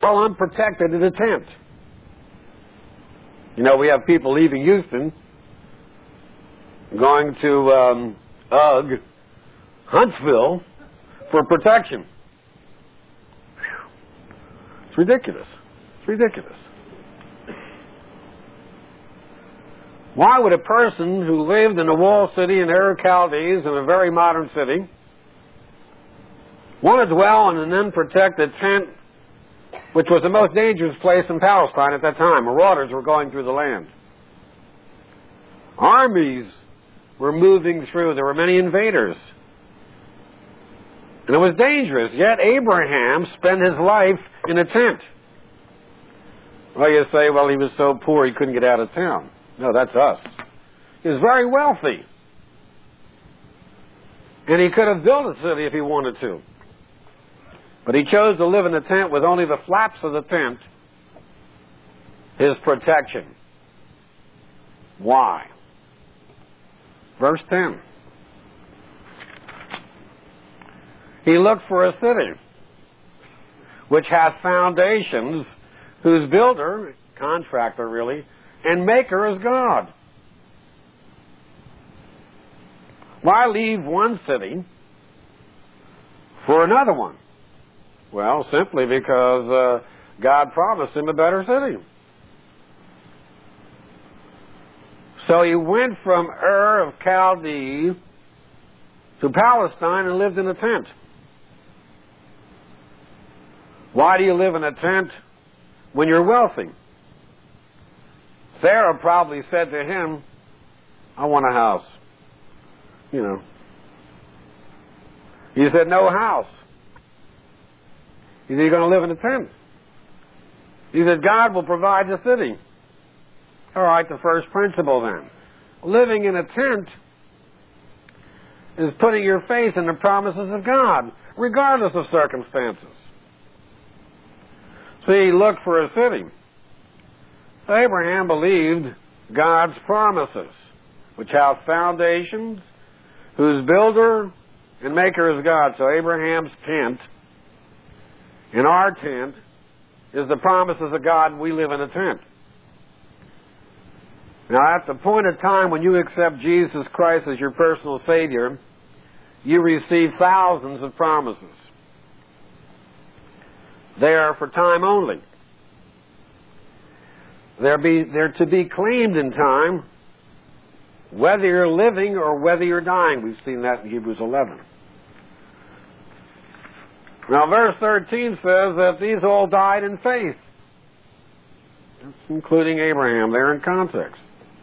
all unprotected in a tent. You know, we have people leaving Houston, going to Huntsville for protection. It's ridiculous. It's ridiculous. Why would a person who lived in a walled city in Ur Chaldees, in a very modern city, want to dwell in an unprotected tent, which was the most dangerous place in Palestine at that time? Marauders were going through the land. Armies were moving through. There were many invaders. And it was dangerous. Yet Abraham spent his life in a tent. Well, you say, well, he was so poor he couldn't get out of town. No, that's us. He was very wealthy. And he could have built a city if he wanted to. But he chose to live in a tent with only the flaps of the tent, his protection. Why? Verse 10. He looked for a city which hath foundations, whose builder, contractor really, and maker is God. Why leave one city for another one? Well, simply because God promised him a better city. So he went from Ur of Chaldee to Palestine and lived in a tent. Why do you live in a tent when you're wealthy? Sarah probably said to him, I want a house. You know. He said, no house. He said, you're going to live in a tent. He said, God will provide the city. All right, the first principle then. Living in a tent is putting your faith in the promises of God, regardless of circumstances. See, look for a city. Abraham believed God's promises, which have foundations, whose builder and maker is God. So Abraham's tent, and our tent, is the promises of God, and we live in a tent. Now, at the point of time when you accept Jesus Christ as your personal Savior, you receive thousands of promises. They are for time only. They're to be claimed in time, whether you're living or whether you're dying. We've seen that in Hebrews 11. Now, verse 13 says that these all died in faith, including Abraham. They're in context.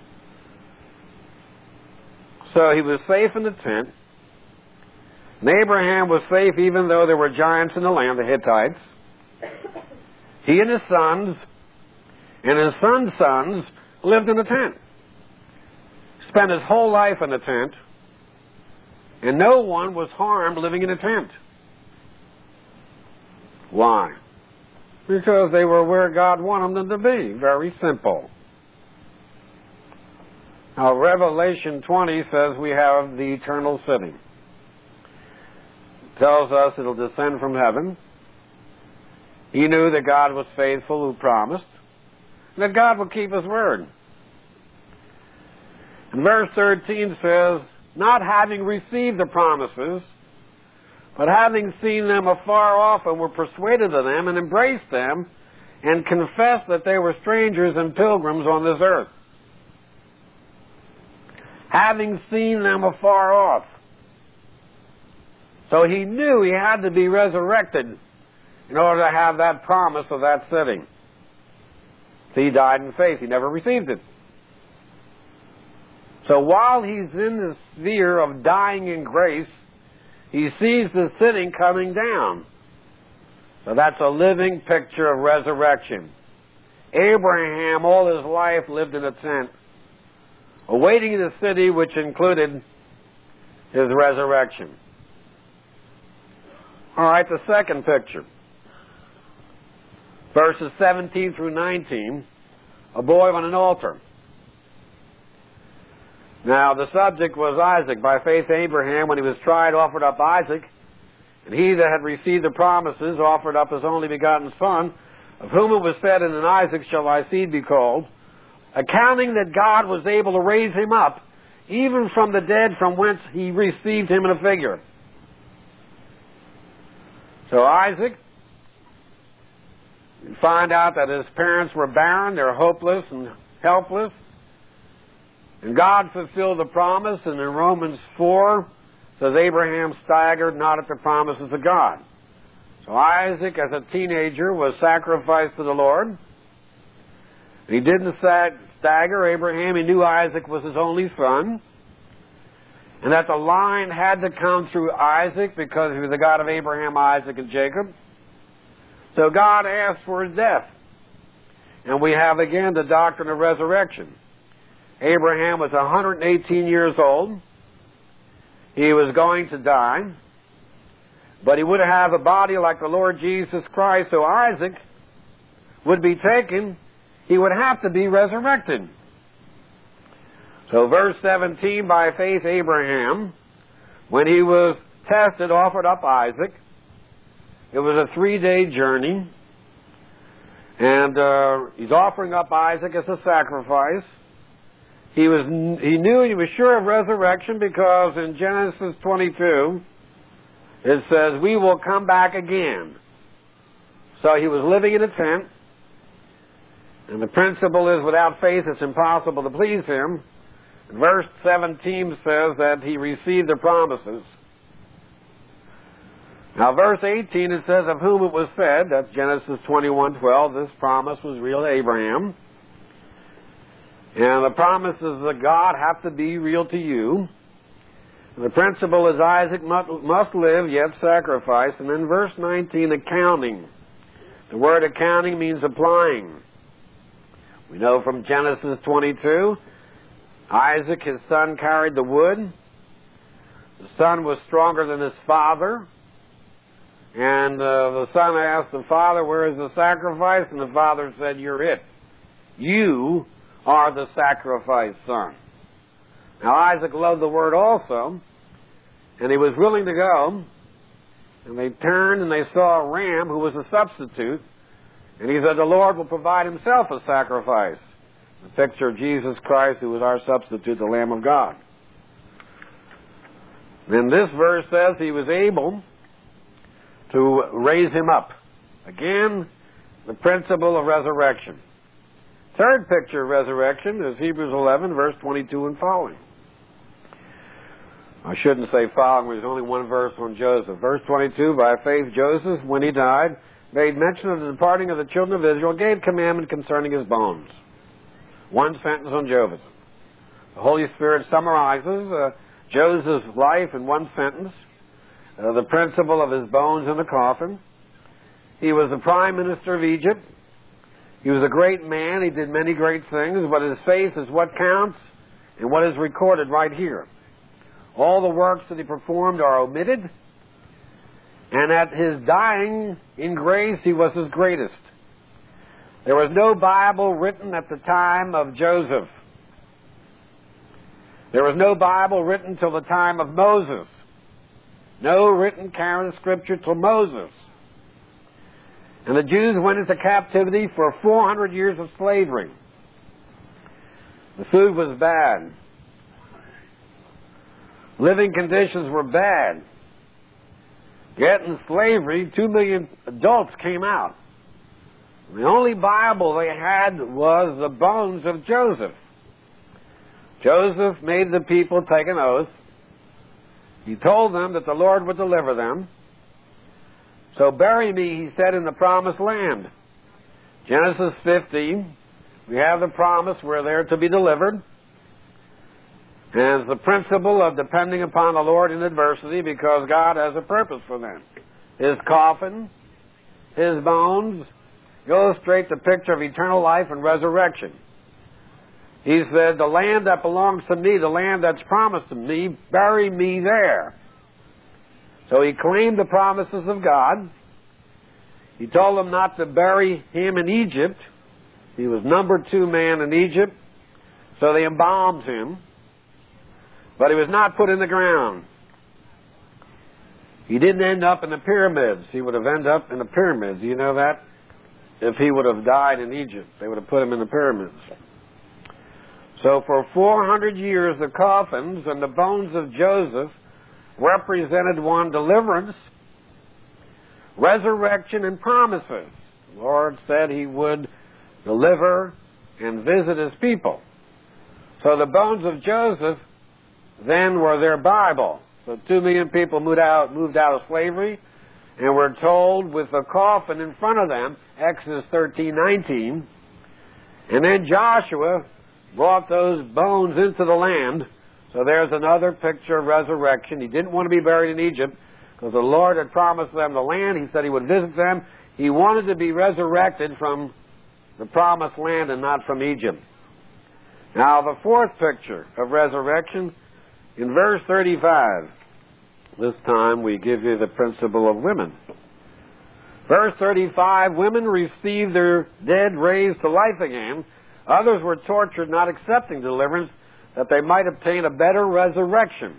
So he was safe in the tent. And Abraham was safe even though there were giants in the land, the Hittites. He and his sons and his sons' sons lived in a tent. Spent his whole life in a tent. And no one was harmed living in a tent. Why? Because they were where God wanted them to be. Very simple. Now, Revelation 20 says we have the eternal city. It tells us it'll descend from heaven. He knew that God was faithful who promised, and that God would keep his word. And verse 13 says, not having received the promises, but having seen them afar off and were persuaded of them and embraced them and confessed that they were strangers and pilgrims on this earth. Having seen them afar off. So he knew he had to be resurrected in order to have that promise of that city. He died in faith. He never received it. So while he's in the sphere of dying in grace, he sees the city coming down. So that's a living picture of resurrection. Abraham, all his life, lived in a tent, awaiting the city which included his resurrection. All right, the second picture. Verses 17 through 19, a boy on an altar. Now, the subject was Isaac. By faith, Abraham, when he was tried, offered up Isaac. And he that had received the promises offered up his only begotten son, of whom it was said, "And in Isaac shall thy seed be called," accounting that God was able to raise him up, even from the dead, from whence he received him in a figure. So Isaac, you find out that his parents were barren, they're hopeless and helpless. And God fulfilled the promise, and in Romans 4 says Abraham staggered not at the promises of God. So Isaac, as a teenager, was sacrificed to the Lord. He didn't stagger Abraham. He knew Isaac was his only son, and that the line had to come through Isaac because he was the God of Abraham, Isaac, and Jacob. So God asked for his death. And we have again the doctrine of resurrection. Abraham was 118 years old. He was going to die, but he would have a body like the Lord Jesus Christ, so Isaac would be taken. He would have to be resurrected. So verse 17, by faith Abraham, when he was tested, offered up Isaac. It was a 3-day journey, and he's offering up Isaac as a sacrifice. He knew, he was sure of resurrection, because in Genesis 22 it says, "We will come back again." So he was living in a tent, and the principle is, without faith it's impossible to please him. And verse 17 says that he received the promises. Now verse 18, it says, "Of whom it was said," that's Genesis 21:12, this promise was real to Abraham. And the promises of God have to be real to you. And the principle is Isaac must live, yet sacrifice. And then verse 19, accounting. The word accounting means applying. We know from Genesis 22, Isaac, his son, carried the wood. The son was stronger than his father. And the son asked the father, "Where is the sacrifice?" And the father said, "You're it. You are the sacrifice, son." Now Isaac loved the word also, and he was willing to go. And they turned and they saw a ram who was a substitute. And he said, "The Lord will provide himself a sacrifice." The picture of Jesus Christ, who was our substitute, the Lamb of God. Then this verse says he was able to raise him up. Again, the principle of resurrection. Third picture of resurrection is Hebrews 11, verse 22 and following. I shouldn't say following, there's only one verse on Joseph. Verse 22, by faith Joseph, when he died, made mention of the departing of the children of Israel, gave commandment concerning his bones. One sentence on Joseph. The Holy Spirit summarizes Joseph's life in one sentence. The principle of his bones in the coffin. He was the prime minister of Egypt. He was a great man. He did many great things, but his faith is what counts and what is recorded right here. All the works that he performed are omitted, and at his dying in grace, he was his greatest. There was no Bible written at the time of Joseph. There was no Bible written till the time of Moses. No written canon of Scripture till Moses. And the Jews went into captivity for 400 years of slavery. The food was bad. Living conditions were bad. Yet in slavery, 2 million adults came out. The only Bible they had was the bones of Joseph. Joseph made the people take an oath. He told them that the Lord would deliver them. "So bury me," he said, "in the promised land." Genesis 50, we have the promise where they're to be delivered. And it's the principle of depending upon the Lord in adversity, because God has a purpose for them. His coffin, his bones, illustrate the picture of eternal life and resurrection. He said, "The land that belongs to me, the land that's promised to me, bury me there." So he claimed the promises of God. He told them not to bury him in Egypt. He was number 2 man in Egypt. So they embalmed him. But he was not put in the ground. He didn't end up in the pyramids. He would have ended up in the pyramids. You know that? if he would have died in Egypt. They would have put him in the pyramids. So for 400 years, the coffins and the bones of Joseph represented one, deliverance, resurrection, and promises. The Lord said he would deliver and visit his people. So the bones of Joseph then were their Bible. So 2 million people moved out of slavery, and we're told with a coffin in front of them, Exodus 13:19, and then Joshua brought those bones into the land. So there's another picture of resurrection. He didn't want to be buried in Egypt because the Lord had promised them the land. He said he would visit them. He wanted to be resurrected from the promised land and not from Egypt. Now, the fourth picture of resurrection, in verse 35, this time we give you the principle of women. Verse 35, women received their dead raised to life again. Others were tortured, not accepting deliverance, that they might obtain a better resurrection.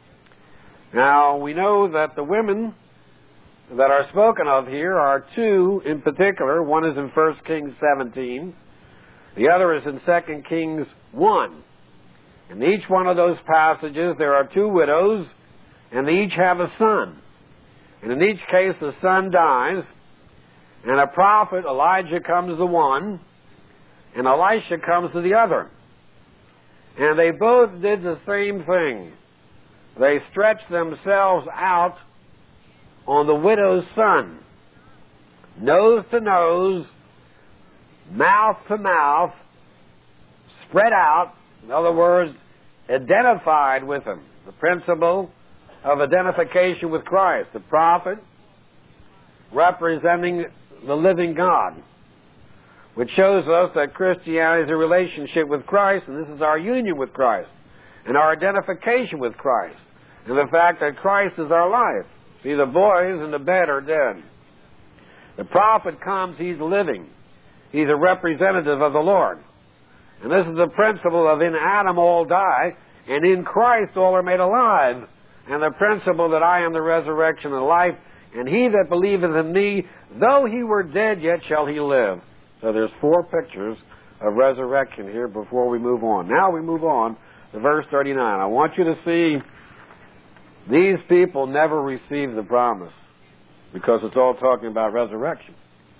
Now, we know that the women that are spoken of here are two in particular. One is in 1 Kings 17. The other is in 2 Kings 1. In each one of those passages, there are two widows, and they each have a son. And in each case, the son dies, and a prophet, Elijah, comes to one, and Elisha comes to the other. And they both did the same thing. They stretched themselves out on the widow's son, nose to nose, mouth to mouth, spread out, in other words, identified with him. The principle of identification with Christ. The prophet representing the living God, which shows us that Christianity is a relationship with Christ, and this is our union with Christ, and our identification with Christ, and the fact that Christ is our life. See, the boys in the bed are dead. The prophet comes, he's living. He's a representative of the Lord. And this is the principle of in Adam all die, and in Christ all are made alive. And the principle that I am the resurrection and life, and he that believeth in me, though he were dead, yet shall he live. So there's four pictures of resurrection here before we move on. Now we move on to verse 39. I want you to see these people never received the promise because it's all talking about resurrection.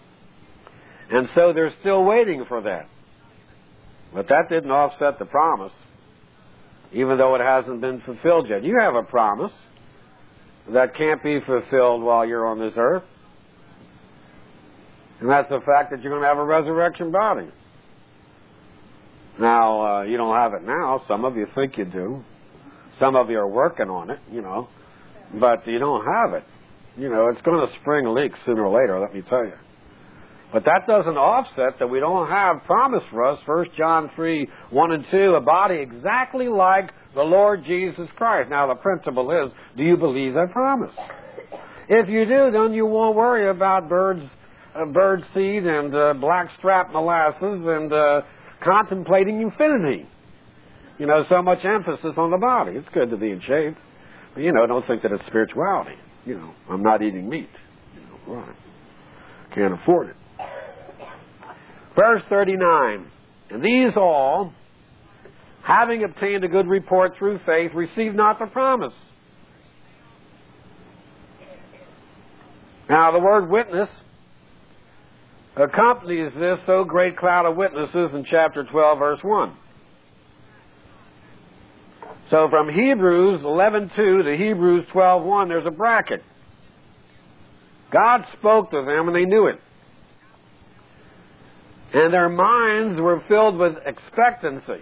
And so they're still waiting for that. But that didn't offset the promise, even though it hasn't been fulfilled yet. You have a promise that can't be fulfilled while you're on this earth. And that's the fact that you're going to have a resurrection body. Now, you don't have it now. Some of you think you do. Some of you are working on it, but you don't have it. It's going to spring a leak sooner or later, let me tell you. But that doesn't offset that we don't have promise for us, 1 John 3, 1 and 2, a body exactly like the Lord Jesus Christ. Now, the principle is, do you believe that promise? If you do, then you won't worry about bird seed and blackstrap molasses and contemplating infinity. So much emphasis on the body. It's good to be in shape. But, don't think that it's spirituality. I'm not eating meat. Right. Can't afford it. Verse 39. And these all, having obtained a good report through faith, received not the promise. Now, the word witness accompanies this so great cloud of witnesses in chapter 12, verse 1. So from Hebrews 11:2 to Hebrews 12:1, there's a bracket. God spoke to them and they knew it. And their minds were filled with expectancy.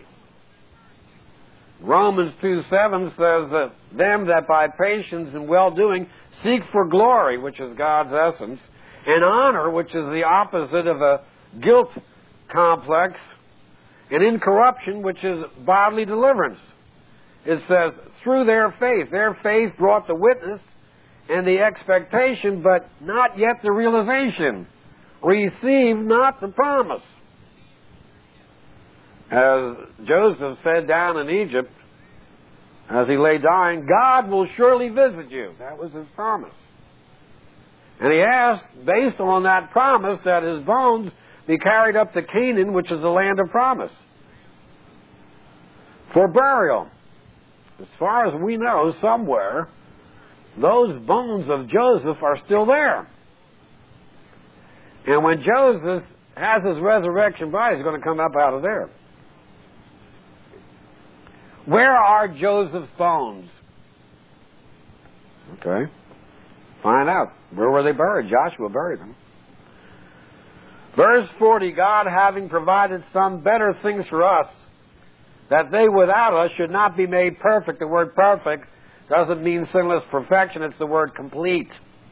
Romans 2:7 says that them that by patience and well-doing seek for glory, which is God's essence, and honor, which is the opposite of a guilt complex, and incorruption, which is bodily deliverance. It says, through their faith brought the witness and the expectation, but not yet the realization. Receive not the promise. As Joseph said down in Egypt, as he lay dying, God will surely visit you. That was his promise. And he asked, based on that promise, that his bones be carried up to Canaan, which is the land of promise, for burial. As far as we know, somewhere, those bones of Joseph are still there. And when Joseph has his resurrection body, he's going to come up out of there. Where are Joseph's bones? Okay. Find out. Where were they buried? Joshua buried them. Verse 40, God having provided some better things for us, that they without us should not be made perfect. The word perfect doesn't mean sinless perfection, it's the word complete.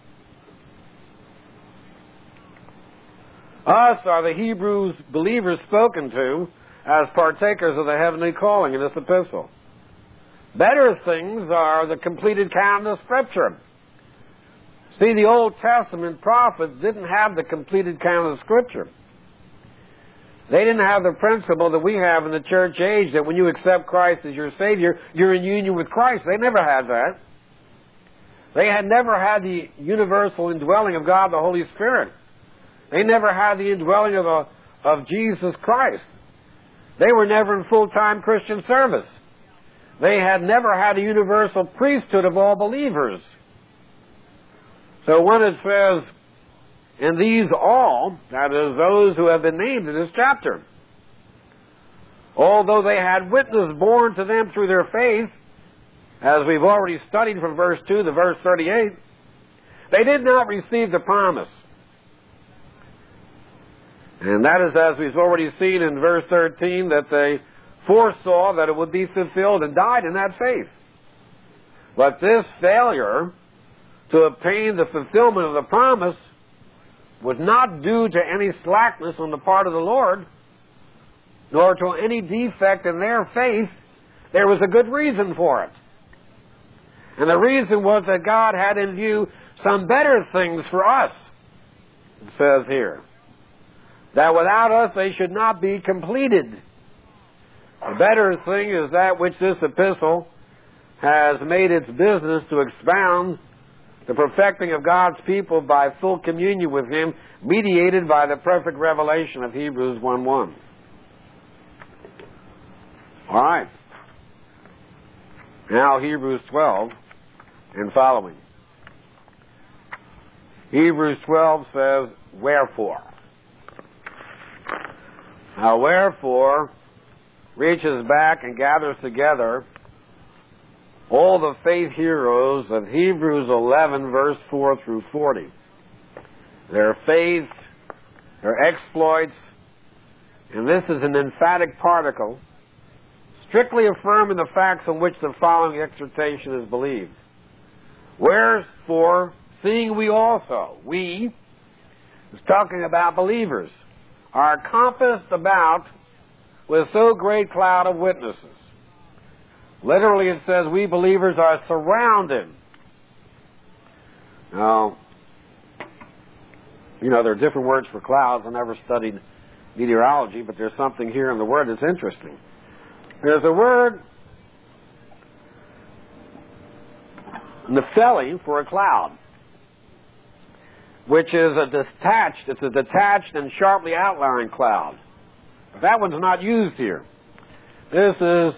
Us are the Hebrews believers spoken to as partakers of the heavenly calling in this epistle. Better things are the completed canon of Scripture. See, the Old Testament prophets didn't have the completed canon of Scripture. They didn't have the principle that we have in the church age, that when you accept Christ as your Savior, you're in union with Christ. They never had that. They had never had the universal indwelling of God, the Holy Spirit. They never had the indwelling of Jesus Christ. They were never in full-time Christian service. They had never had a universal priesthood of all believers. So when it says, and these all, that is, those who have been named in this chapter, although they had witness borne to them through their faith, as we've already studied from verse 2 to verse 38, they did not receive the promise. And that is, as we've already seen in verse 13, that they foresaw that it would be fulfilled and died in that faith. But this failure to obtain the fulfillment of the promise was not due to any slackness on the part of the Lord, nor to any defect in their faith. There was a good reason for it. And the reason was that God had in view some better things for us, it says here, that without us they should not be completed. The better thing is that which this epistle has made its business to expound, the perfecting of God's people by full communion with Him, mediated by the perfect revelation of Hebrews 1:1. All right. Now Hebrews 12 and following. Hebrews 12 says, wherefore. Now wherefore reaches back and gathers together all the faith heroes of Hebrews 11, verse 4 through 40. Their faith, their exploits, and this is an emphatic particle, strictly affirming the facts on which the following exhortation is believed. Wherefore, seeing we also, we, is talking about believers, are compassed about with so great cloud of witnesses. Literally it says we believers are surrounded. Now, there are different words for clouds. I never studied meteorology, but there's something here in the word that's interesting. There's a word, nepheli, for a cloud, which is it's a detached and sharply outlined cloud. That one's not used here. This is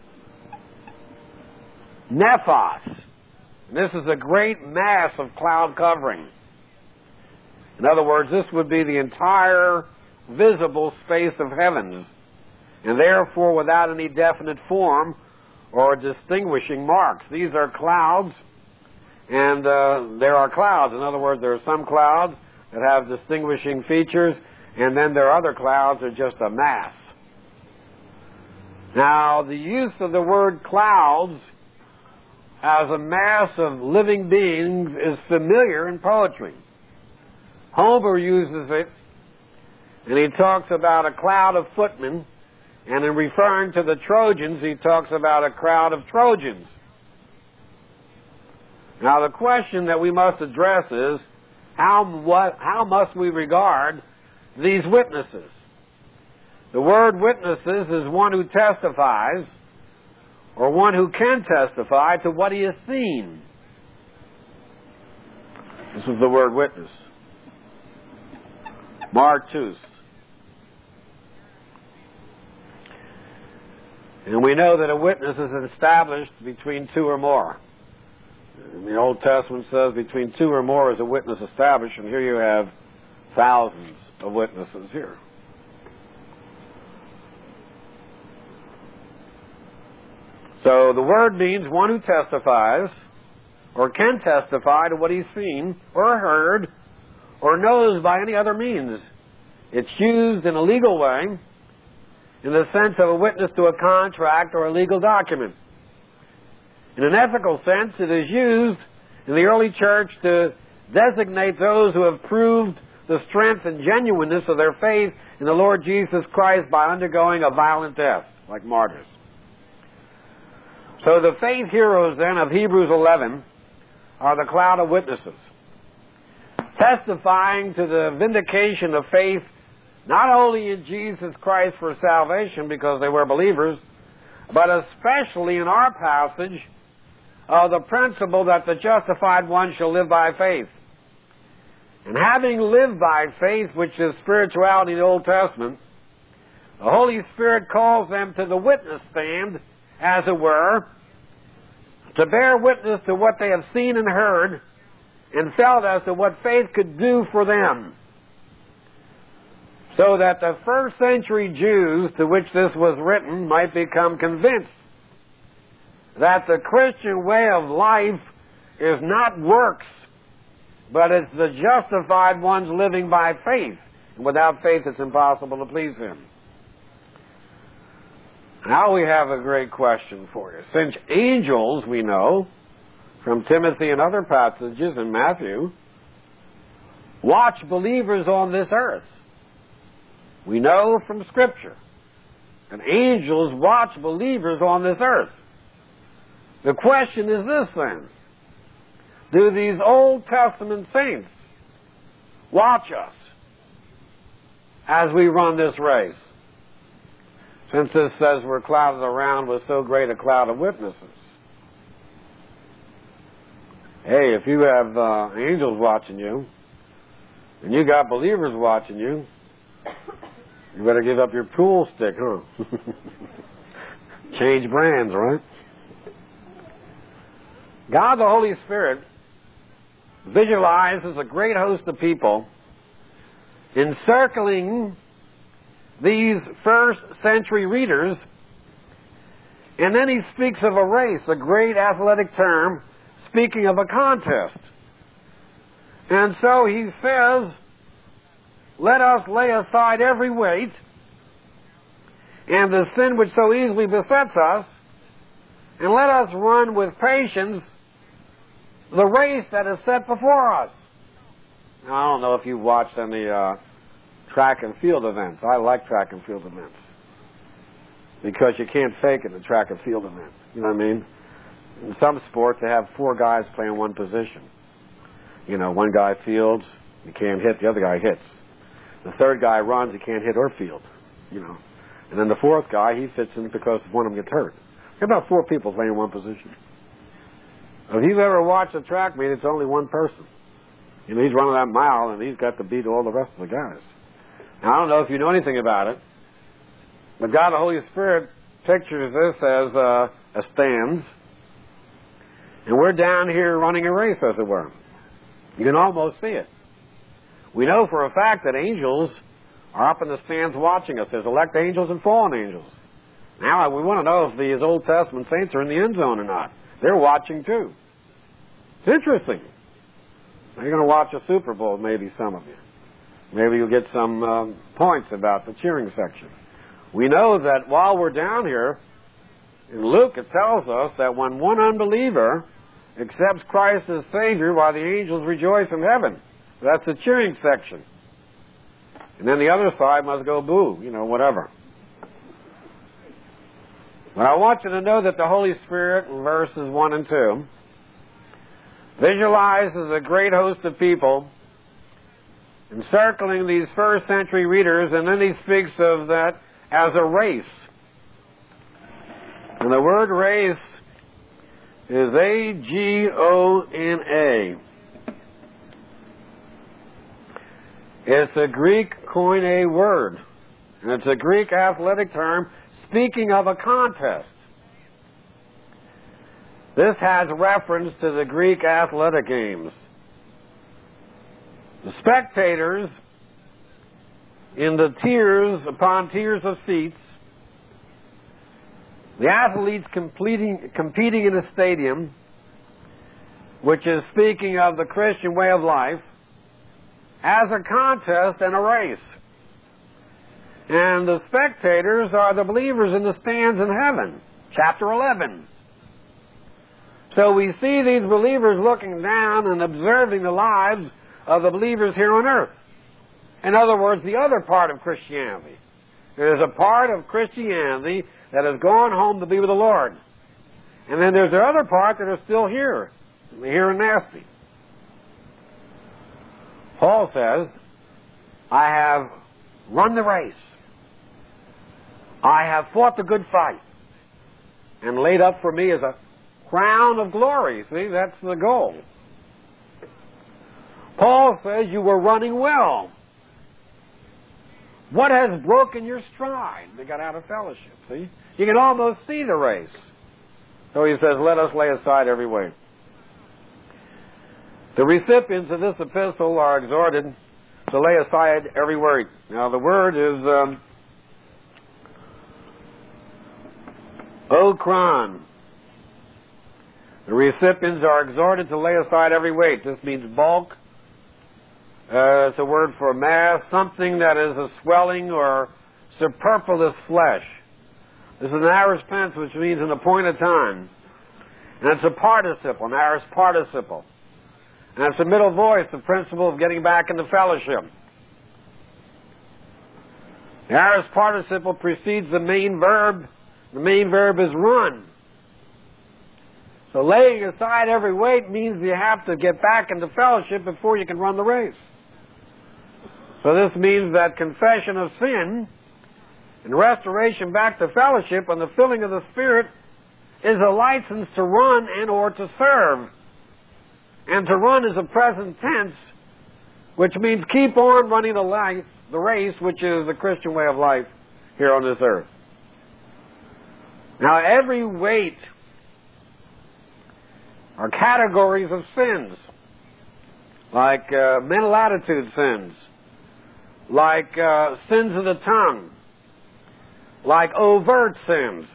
nephos. This is a great mass of cloud covering. In other words, this would be the entire visible space of heavens, and therefore without any definite form or distinguishing marks. These are clouds, and there are clouds. In other words, there are some clouds that have distinguishing features, and then there are other clouds that are just a mass. Now, the use of the word clouds as a mass of living beings is familiar in poetry. Homer uses it, and he talks about a cloud of footmen, and in referring to the Trojans, he talks about a crowd of Trojans. Now, the question that we must address is, how must we regard these witnesses? The word witnesses is one who testifies, or one who can testify to what he has seen. This is the word witness. Martus. And we know that a witness is established between two or more. And the Old Testament says between two or more is a witness established, and here you have thousands of witnesses here. So the word means one who testifies or can testify to what he's seen or heard or knows by any other means. It's used in a legal way in the sense of a witness to a contract or a legal document. In an ethical sense, it is used in the early church to designate those who have proved the strength and genuineness of their faith in the Lord Jesus Christ by undergoing a violent death, like martyrs. So the faith heroes, then, of Hebrews 11 are the cloud of witnesses, testifying to the vindication of faith not only in Jesus Christ for salvation because they were believers, but especially in our passage of the principle that the justified one shall live by faith. And having lived by faith, which is spirituality in the Old Testament, the Holy Spirit calls them to the witness stand, as it were, to bear witness to what they have seen and heard and felt as to what faith could do for them. So that the first century Jews to which this was written might become convinced that the Christian way of life is not works, but it's the justified ones living by faith. And without faith, it's impossible to please Him. Now we have a great question for you. Since angels, we know, from Timothy and other passages in Matthew, watch believers on this earth. We know from Scripture that angels watch believers on this earth. The question is this then: do these Old Testament saints watch us as we run this race? Since this says we're clouded around with so great a cloud of witnesses. Hey, if you have angels watching you, and you got believers watching you, you better give up your pool stick, huh? Change brands, right? God the Holy Spirit visualizes a great host of people encircling these first century readers, and then he speaks of a race, a great athletic term, speaking of a contest. And so he says, let us lay aside every weight and the sin which so easily besets us, and let us run with patience the race that is set before us. Now, I don't know if you've watched any track and field events. I like track and field events because you can't fake it in a track and field event. You know what I mean? In some sports, they have 4 guys playing one position. You know, one guy fields, you can't hit, the other guy hits. The third guy runs, he can't hit or field. You know, and then the fourth guy, he fits in because one of them gets hurt. There are about 4 people playing one position. If you've ever watched a track meet, it's only one person. You know, he's running that mile, and he's got to beat all the rest of the guys. Now, I don't know if you know anything about it, but God the Holy Spirit pictures this as a stands, and we're down here running a race, as it were. You can almost see it. We know for a fact that angels are up in the stands watching us. There's elect angels and fallen angels. Now, we want to know if these Old Testament saints are in the end zone or not. They're watching too. It's interesting. You're going to watch a Super Bowl, maybe some of you. Maybe you'll get some points about the cheering section. We know that while we're down here, in Luke it tells us that when one unbeliever accepts Christ as Savior, while the angels rejoice in heaven. That's the cheering section. And then the other side must go boo, you know, whatever. But I want you to know that the Holy Spirit, in verses 1 and 2, visualizes a great host of people encircling these first century readers, and then he speaks of that as a race. And the word race is A-G-O-N-A. It's a Greek koine word. And it's a Greek athletic term speaking of a contest. This has reference to the Greek athletic games. The spectators in the tiers upon tiers of seats, the athletes competing in a stadium, which is speaking of the Christian way of life, as a contest and a race. And the spectators are the believers in the stands in heaven, chapter 11. So we see these believers looking down and observing the lives of the believers here on earth. In other words, the other part of Christianity. There's a part of Christianity that has gone home to be with the Lord. And then there's the other part that are still here and nasty. Paul says, I have run the race. I have fought the good fight. And laid up for me is a crown of glory. See, that's the goal. Paul says you were running well. What has broken your stride? They got out of fellowship. See? You can almost see the race. So he says, let us lay aside every weight. The recipients of this epistle are exhorted to lay aside every weight. Now the word is okran. The recipients are exhorted to lay aside every weight. This means bulk. It's a word for mass, something that is a swelling or superfluous flesh. This is an aorist tense, which means an appointed time. And it's a participle, an aorist participle. And it's a middle voice, the principle of getting back into fellowship. The aorist participle precedes the main verb. The main verb is run. So laying aside every weight means you have to get back into fellowship before you can run the race. So this means that confession of sin and restoration back to fellowship and the filling of the Spirit is a license to run and or to serve. And to run is a present tense, which means keep on running the race, which is the Christian way of life here on this earth. Now, every weight are categories of sins, like mental attitude sins, like sins of the tongue, like overt sins.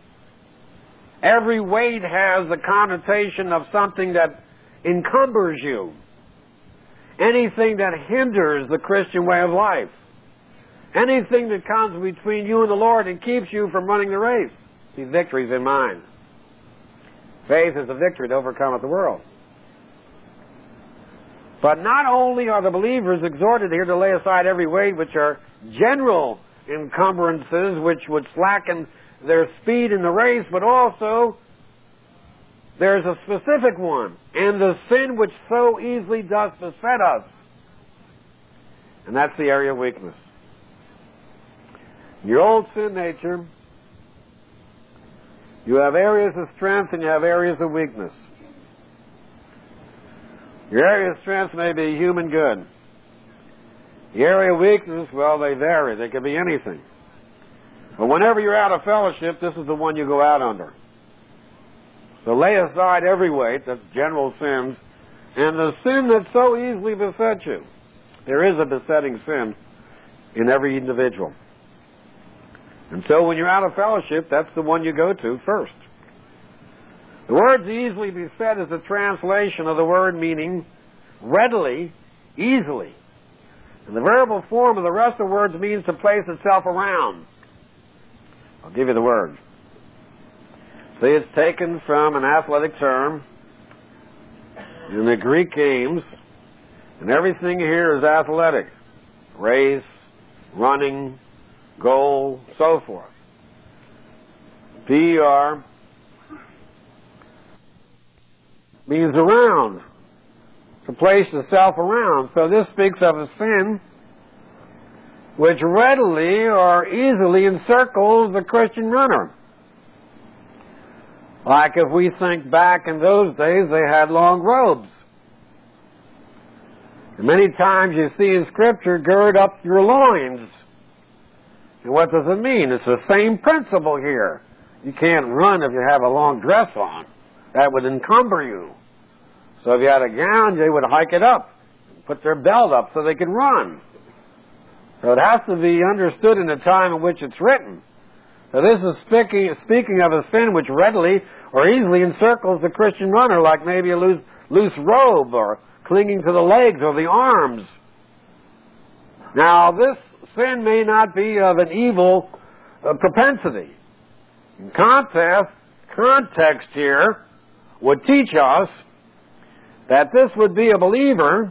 Every weight has the connotation of something that encumbers you, anything that hinders the Christian way of life, anything that comes between you and the Lord and keeps you from running the race. See, victory's in mind. Faith is the victory that overcometh the world. But not only are the believers exhorted here to lay aside every weight, which are general encumbrances which would slacken their speed in the race, but also there's a specific one, and the sin which so easily does beset us. And that's the area of weakness. Your old sin nature, you have areas of strength and you have areas of weakness. Your area of strength may be human good. The area of weakness, well, they vary. They could be anything. But whenever you're out of fellowship, this is the one you go out under. So lay aside every weight, that's general sins, and the sin that so easily besets you. There is a besetting sin in every individual. And so when you're out of fellowship, that's the one you go to first. The word easily beset is a translation of the word meaning readily, easily. And the verbal form of the rest of the words means to place itself around. I'll give you the word. See, it's taken from an athletic term in the Greek games, and everything here is athletic. Race, running, goal, so forth. P-E-R means around, to place the self around. So this speaks of a sin which readily or easily encircles the Christian runner. Like if we think back in those days, they had long robes. And many times you see in Scripture, gird up your loins. And what does it mean? It's the same principle here. You can't run if you have a long dress on. That would encumber you. So if you had a gown, they would hike it up, put their belt up so they could run. So it has to be understood in the time in which it's written. So this is speaking of a sin which readily or easily encircles the Christian runner, like maybe a loose robe or clinging to the legs or the arms. Now, this sin may not be of an evil propensity. In context here would teach us that this would be a believer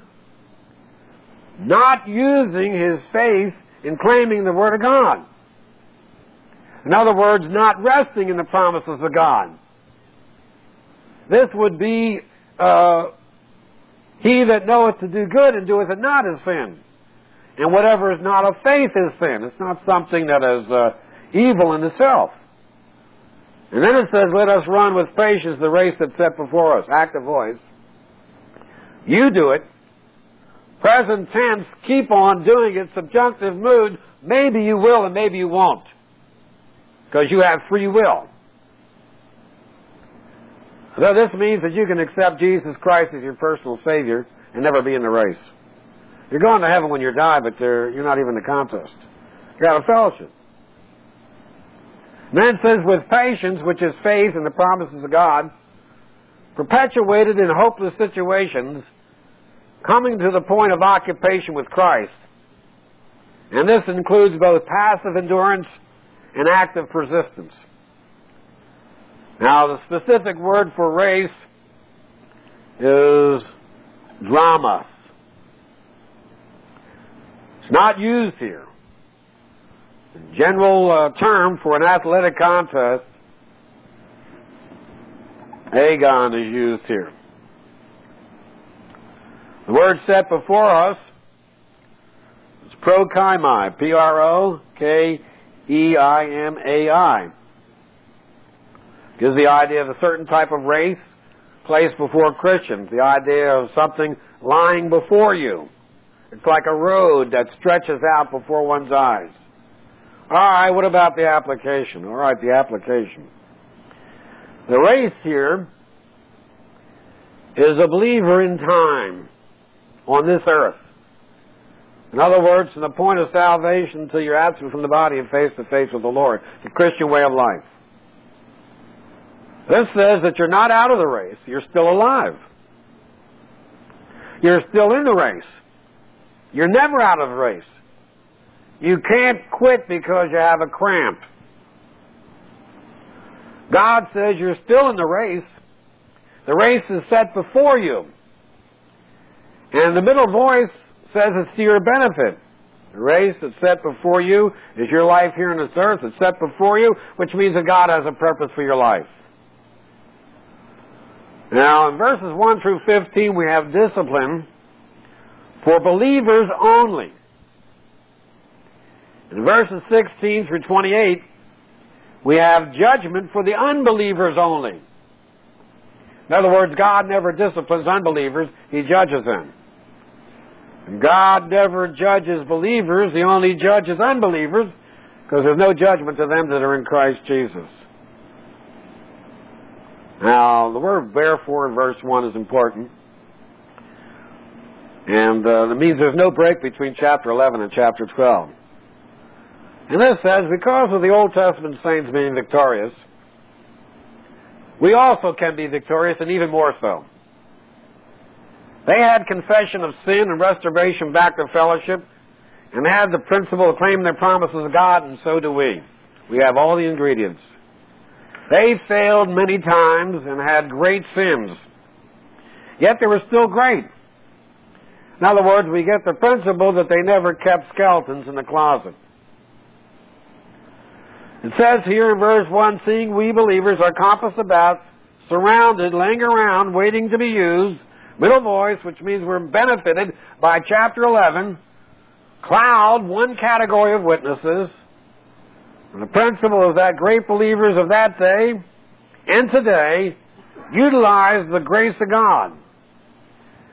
not using his faith in claiming the Word of God. In other words, not resting in the promises of God. This would be, he that knoweth to do good and doeth it not is sin. And whatever is not of faith is sin. It's not something that is evil in itself. And then it says, let us run with patience the race that's set before us. Active voice. You do it. Present tense, keep on doing it. Subjunctive mood, maybe you will and maybe you won't. Because you have free will. So this means that you can accept Jesus Christ as your personal Savior and never be in the race. You're going to heaven when you die, but you're not even in the contest. You're out of fellowship. And then it says, with patience, which is faith in the promises of God, perpetuated in hopeless situations, coming to the point of occupation with Christ. And this includes both passive endurance and active persistence. Now, the specific word for race is drama. It's not used here. The general term for an athletic contest, agon, is used here. The word set before us is prokaimai, P-R-O-K-E-I-M-A-I. Gives the idea of a certain type of race placed before Christians, the idea of something lying before you. It's like a road that stretches out before one's eyes. All right, what about the application? All right, the application. The race here is a believer in time on this earth. In other words, from the point of salvation until you're absent from the body and face to face with the Lord. The Christian way of life. This says that you're not out of the race. You're still alive. You're still in the race. You're never out of the race. You can't quit because you have a cramp. God says you're still in the race. The race is set before you. And the middle voice says it's to your benefit. The race that's set before you is your life here on this earth. It's set before you, which means that God has a purpose for your life. Now, in verses 1 through 15, we have discipline for believers only. In verses 16 through 28, we have judgment for the unbelievers only. In other words, God never disciplines unbelievers, He judges them. And God never judges believers, He only judges unbelievers, because there's no judgment to them that are in Christ Jesus. Now, the word therefore in verse 1 is important. And it means there's no break between chapter 11 and chapter 12. And this says, because of the Old Testament saints being victorious, we also can be victorious, and even more so. They had confession of sin and restoration back to fellowship, and they had the principle of claiming their promises of God, and so do we. We have all the ingredients. They failed many times and had great sins, yet they were still great. In other words, we get the principle that they never kept skeletons in the closet. It says here in verse 1, seeing we believers are compassed about, surrounded, laying around, waiting to be used, middle voice, which means we're benefited by chapter 11, cloud, one category of witnesses, and the principle is that great believers of that day and today utilize the grace of God.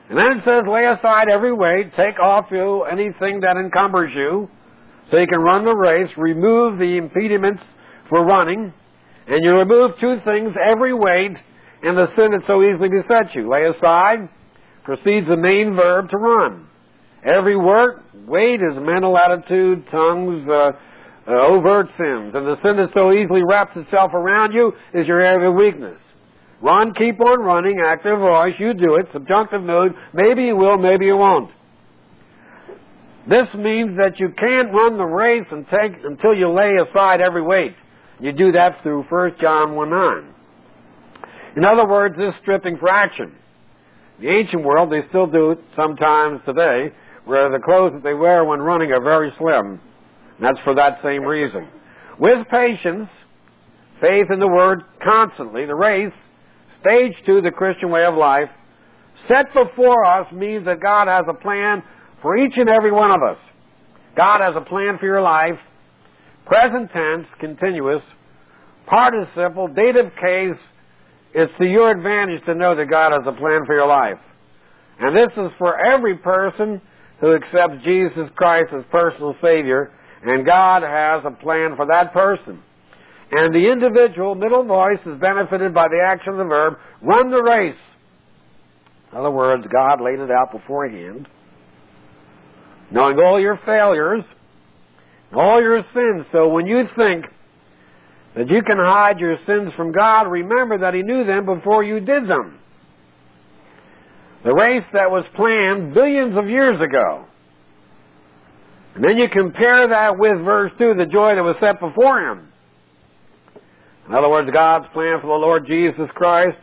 And then it says, lay aside every weight, take off you anything that encumbers you, so you can run the race, remove the impediments for running, and you remove two things, every weight and the sin that so easily besets you. Lay aside precedes the main verb to run. Every weight is mental attitude, tongues, overt sins. And the sin that so easily wraps itself around you is your area of weakness. Run, keep on running, active voice, you do it, subjunctive mood, maybe you will, maybe you won't. This means that you can't run the race until you lay aside every weight. You do that through 1 John 1:9. In other words, this stripping for action. In the ancient world, they still do it sometimes today, where the clothes that they wear when running are very slim. And that's for that same reason. With patience, faith in the Word constantly, the race, stage 2, the Christian way of life, set before us means that God has a plan for each and every one of us. God has a plan for your life. Present tense, continuous, participle, dative case. It's to your advantage to know that God has a plan for your life. And this is for every person who accepts Jesus Christ as personal Savior, and God has a plan for that person. And the individual middle voice is benefited by the action of the verb, run the race. In other words, God laid it out beforehand, knowing all your failures, all your sins. So when you think that you can hide your sins from God, remember that He knew them before you did them. The race that was planned billions of years ago. And then you compare that with verse 2, the joy that was set before Him. In other words, God's plan for the Lord Jesus Christ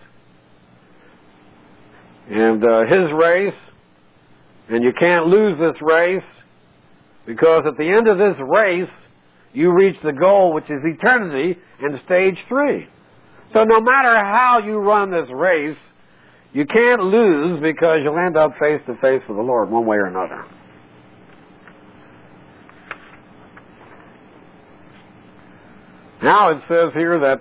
and His race. And you can't lose this race, because at the end of this race, you reach the goal, which is eternity, in stage 3. So no matter how you run this race, you can't lose, because you'll end up face to face with the Lord one way or another. Now it says here that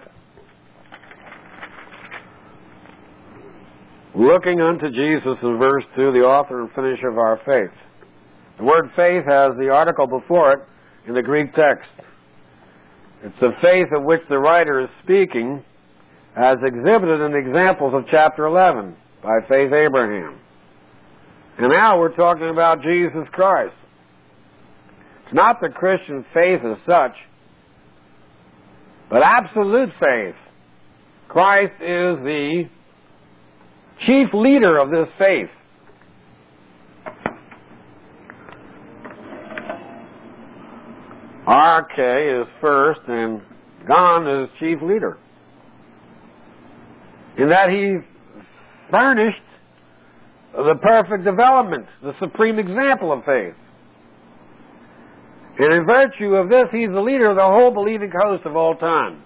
looking unto Jesus in verse 2, the author and finisher of our faith. The word faith has the article before it in the Greek text. It's the faith of which the writer is speaking as exhibited in the examples of chapter 11, by faith Abraham. And now we're talking about Jesus Christ. It's not the Christian faith as such, but absolute faith. Christ is the chief leader of this faith. Arche is first, and Gon is chief leader. In that He furnished the perfect development, the supreme example of faith. And in virtue of this, He's the leader of the whole believing host of all time.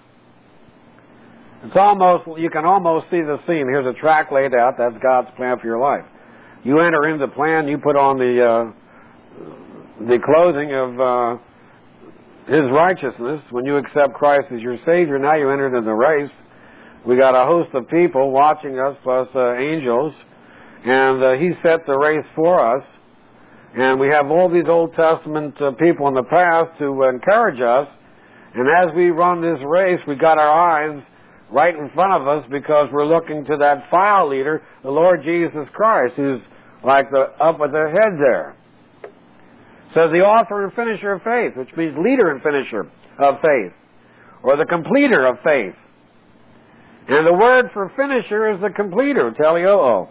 You can almost see the scene. Here's a track laid out. That's God's plan for your life. You enter into the plan. You put on the clothing of His righteousness. When you accept Christ as your Savior, now you enter into the race. We got a host of people watching us, plus angels, and He set the race for us. And we have all these Old Testament people in the past to encourage us. And as we run this race, we got our eyes right in front of us, because we're looking to that file leader, the Lord Jesus Christ, who's like up at the head there. Says the author and finisher of faith, which means leader and finisher of faith, or the completer of faith. And the word for finisher is the completer, teleoo,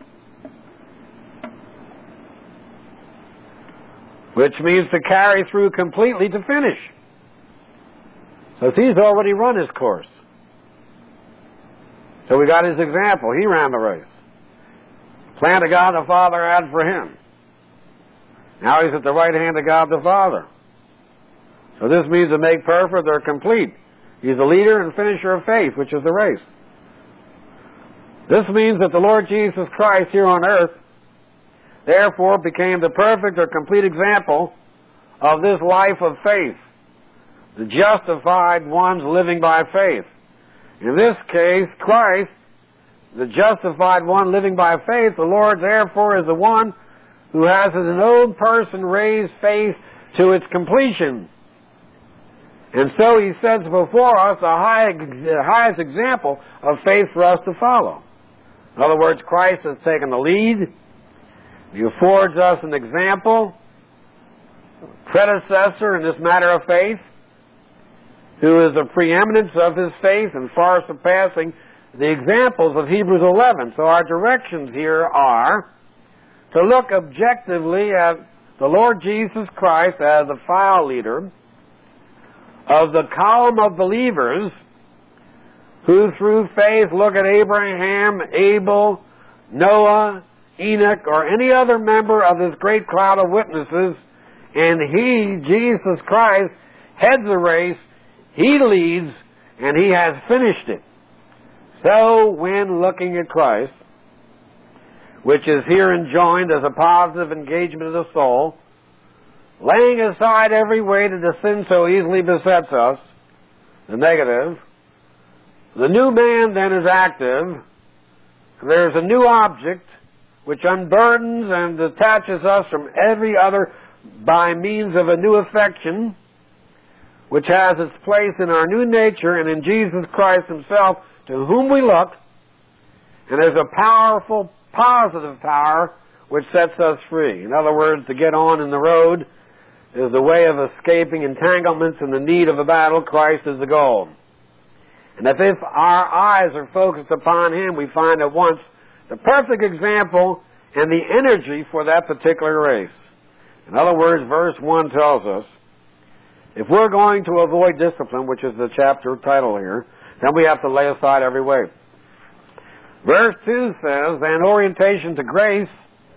which means to carry through completely, to finish. So He's already run His course. So we got His example. He ran the race. Plan of God the Father had for Him. Now He's at the right hand of God the Father. So this means to make perfect or complete. He's the leader and finisher of faith, which is the race. This means that the Lord Jesus Christ here on earth, therefore, became the perfect or complete example of this life of faith. The justified ones living by faith. In this case, Christ the justified one living by faith. The Lord, therefore, is the one who has as an own person raised faith to its completion. And so he sets before us the highest example of faith for us to follow. In other words, Christ has taken the lead. He affords us an example, predecessor in this matter of faith, who is the preeminence of his faith and far surpassing the examples of Hebrews 11. So our directions here are to look objectively at the Lord Jesus Christ as the file leader of the column of believers who through faith look at Abraham, Abel, Noah, Enoch, or any other member of this great cloud of witnesses, and he, Jesus Christ, heads the race, he leads, and he has finished it. So, when looking at Christ, which is here enjoined as a positive engagement of the soul, laying aside every weight that the sin so easily besets us, the negative, the new man then is active. There's a new object which unburdens and detaches us from every other by means of a new affection, which has its place in our new nature and in Jesus Christ himself, to whom we look, and there's a powerful, positive power which sets us free. In other words, to get on in the road is the way of escaping entanglements and the need of a battle. Christ is the goal. And if our eyes are focused upon him, we find at once the perfect example and the energy for that particular race. In other words, verse 1 tells us, if we're going to avoid discipline, which is the chapter title here, then we have to lay aside every weight. Verse 2 says, and orientation to grace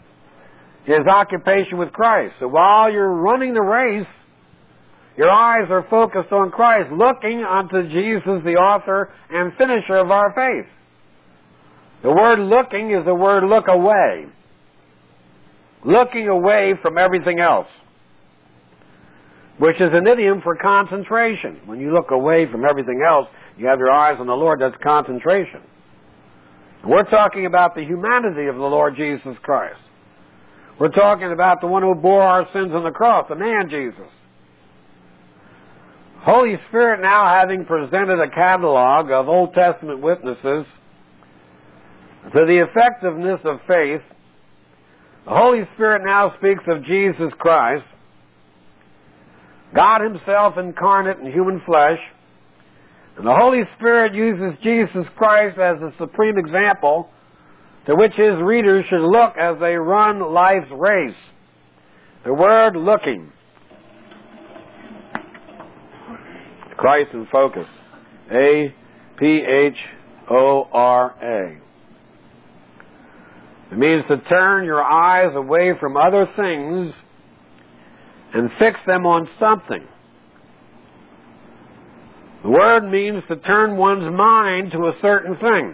is occupation with Christ. So while you're running the race, your eyes are focused on Christ, looking unto Jesus, the author and finisher of our faith. The word looking is the word look away. Looking away from everything else, which is an idiom for concentration. When you look away from everything else, you have your eyes on the Lord. That's concentration. We're talking about the humanity of the Lord Jesus Christ. We're talking about the one who bore our sins on the cross, the man Jesus. Holy Spirit, now having presented a catalog of Old Testament witnesses to the effectiveness of faith, the Holy Spirit now speaks of Jesus Christ, God himself incarnate in human flesh, and the Holy Spirit uses Jesus Christ as the supreme example to which his readers should look as they run life's race. The word looking. Christ in focus. A-P-H-O-R-A. It means to turn your eyes away from other things and fix them on something. The word means to turn one's mind to a certain thing.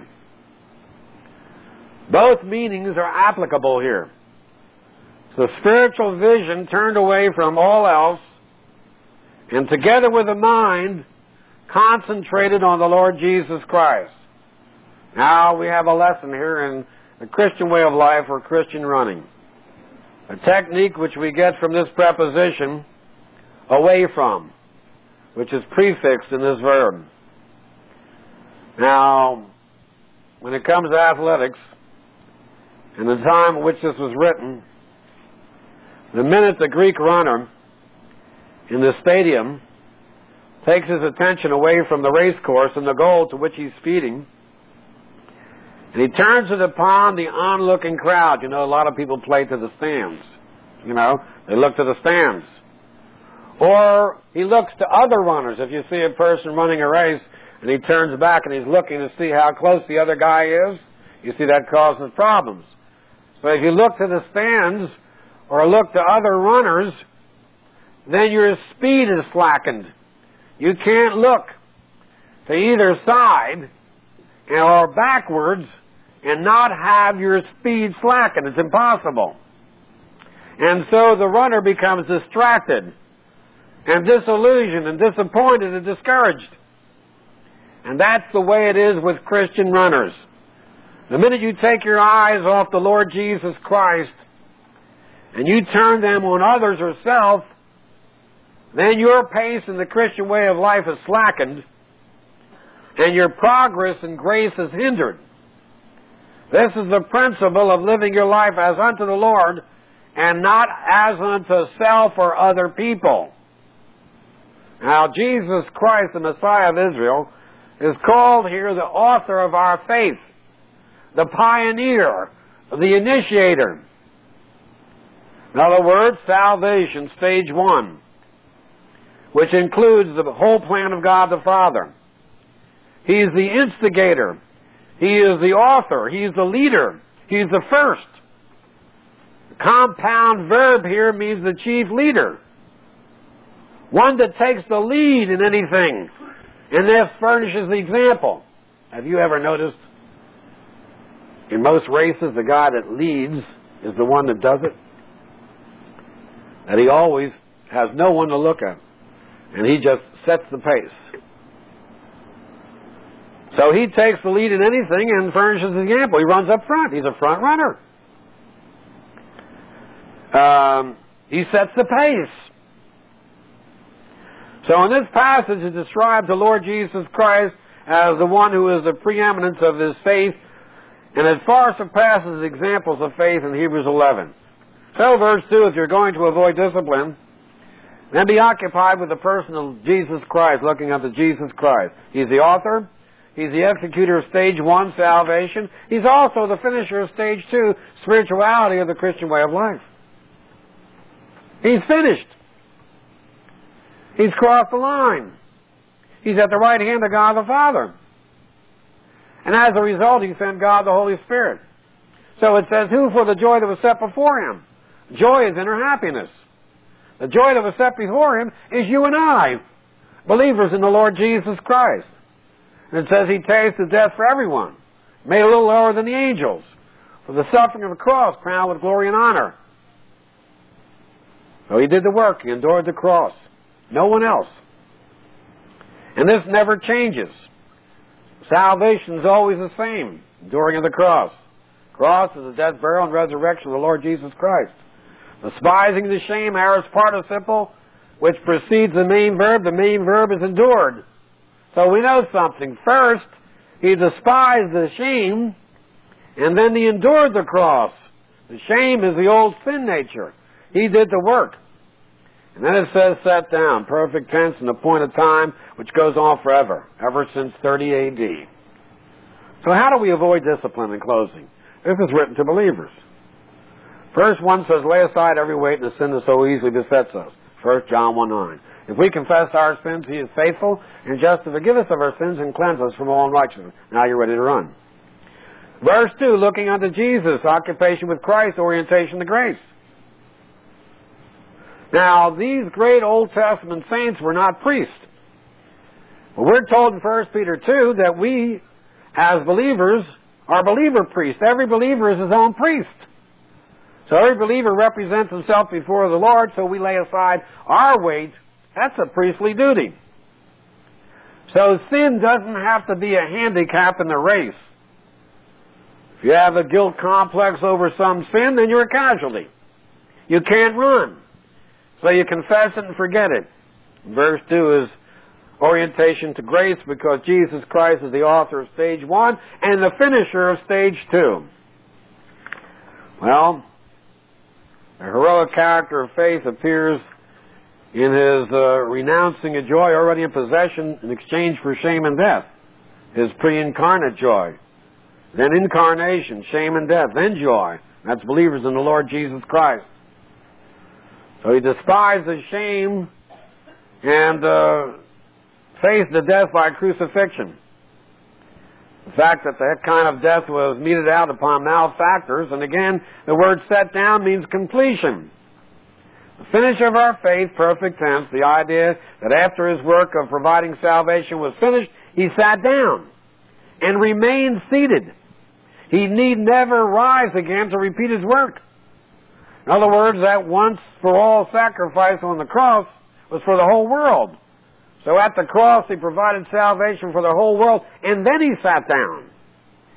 Both meanings are applicable here. So spiritual vision turned away from all else and together with the mind concentrated on the Lord Jesus Christ. Now we have a lesson here in the Christian way of life or Christian running. A technique which we get from this preposition, away from, which is prefixed in this verb. Now, when it comes to athletics, in the time in which this was written, the minute the Greek runner in the stadium takes his attention away from the race course and the goal to which he's speeding, and he turns it upon the onlooking crowd. You know, a lot of people play to the stands. You know, they look to the stands. Or he looks to other runners. If you see a person running a race and he turns back and he's looking to see how close the other guy is, you see that causes problems. So if you look to the stands or look to other runners, then your speed is slackened. You can't look to either side or backwards and not have your speed slackened. It's impossible. And so the runner becomes distracted and disillusioned and disappointed and discouraged. And that's the way it is with Christian runners. The minute you take your eyes off the Lord Jesus Christ and you turn them on others or self, then your pace in the Christian way of life is slackened and your progress in grace is hindered. This is the principle of living your life as unto the Lord and not as unto self or other people. Now, Jesus Christ, the Messiah of Israel, is called here the author of our faith, the pioneer, the initiator. In other words, salvation, stage one, which includes the whole plan of God the Father. He is the instigator. He is the author. He is the leader. He is the first. The compound verb here means the chief leader. One that takes the lead in anything and thus furnishes the example. Have you ever noticed in most races the guy that leads is the one that does it? That he always has no one to look at. And he just sets the pace. So he takes the lead in anything and furnishes the example. He runs up front. He's a front runner. He sets the pace. So in this passage it describes the Lord Jesus Christ as the one who is the preeminence of his faith, and it far surpasses examples of faith in Hebrews 11. So verse 2, if you're going to avoid discipline, then be occupied with the person of Jesus Christ, looking unto Jesus Christ. He's the author. He's the executor of stage one, salvation. He's also the finisher of stage two, spirituality of the Christian way of life. He's finished. He's crossed the line. He's at the right hand of God the Father. And as a result, he sent God the Holy Spirit. So it says, who for the joy that was set before him? Joy is inner happiness. The joy that was set before him is you and I, believers in the Lord Jesus Christ. And it says he tasted death for everyone, made a little lower than the angels, for the suffering of the cross, crowned with glory and honor. So he did the work. He endured the cross. No one else. And this never changes. Salvation is always the same, enduring of the cross. Cross is the death, burial, and resurrection of the Lord Jesus Christ. Despising the shame, aorist participle, which precedes the main verb. The main verb is endured. So we know something. First, he despised the shame, and then he endured the cross. The shame is the old sin nature. He did the work. And then it says set down, perfect tense and appointed time, which goes on forever, ever since 30 A.D. So how do we avoid discipline in closing? This is written to believers. Verse 1 says, lay aside every weight and the sin that so easily besets us. 1 John 1:9. If we confess our sins, he is faithful and just to forgive us of our sins and cleanse us from all unrighteousness. Now you're ready to run. Verse 2, looking unto Jesus, occupation with Christ, orientation to grace. Now, these great Old Testament saints were not priests. Well, we're told in 1 Peter 2 that we, as believers, are believer priests. Every believer is his own priest. So every believer represents himself before the Lord, so we lay aside our weight. That's a priestly duty. So sin doesn't have to be a handicap in the race. If you have a guilt complex over some sin, then you're a casualty. You can't run. So you confess it and forget it. Verse 2 is orientation to grace because Jesus Christ is the author of stage 1 and the finisher of stage 2. Well, the heroic character of faith appears in his renouncing a joy already in possession in exchange for shame and death. His pre-incarnate joy. Then incarnation, shame and death. Then joy. That's believers in the Lord Jesus Christ. So he despised the shame and faced the death by crucifixion. The fact that that kind of death was meted out upon malefactors, and again, the word set down means completion. The finish of our faith, perfect tense, the idea that after his work of providing salvation was finished, he sat down and remained seated. He need never rise again to repeat his work. In other words, that once for all sacrifice on the cross was for the whole world. So at the cross he provided salvation for the whole world, and then he sat down.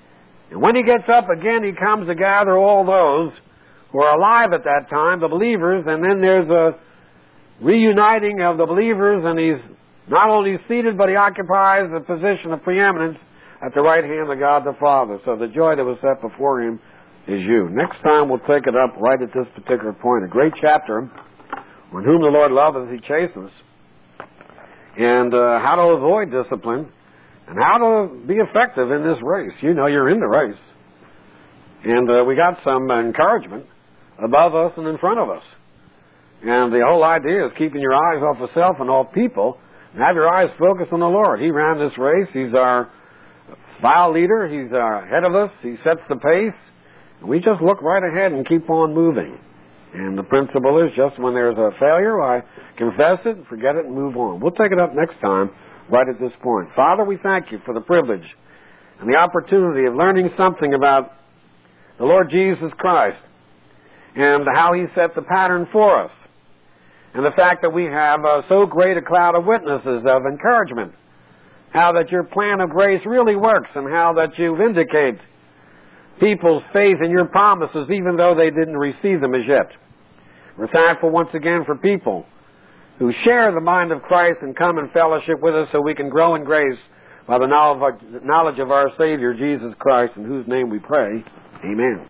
And when he gets up again, he comes to gather all those who are alive at that time, the believers, and then there's a reuniting of the believers, and he's not only seated, but he occupies the position of preeminence at the right hand of God the Father. So the joy that was set before him is you. Next time we'll take it up right at this particular point. A great chapter on whom the Lord loveth, he chastens, and how to avoid discipline, and how to be effective in this race. You know you're in the race. And we got some encouragement above us and in front of us. And the whole idea is keeping your eyes off of self and all people, and have your eyes focused on the Lord. He ran this race. He's our file leader. He's ahead of us. He sets the pace. We just look right ahead and keep on moving. And the principle is just when there's a failure, I confess it, forget it, and move on. We'll take it up next time right at this point. Father, we thank you for the privilege and the opportunity of learning something about the Lord Jesus Christ and how he set the pattern for us, and the fact that we have so great a cloud of witnesses of encouragement, how that your plan of grace really works, and how that you vindicate people's faith in your promises even though they didn't receive them as yet. We're thankful once again for people who share the mind of Christ and come in fellowship with us so we can grow in grace by the knowledge of our Savior, Jesus Christ, in whose name we pray. Amen.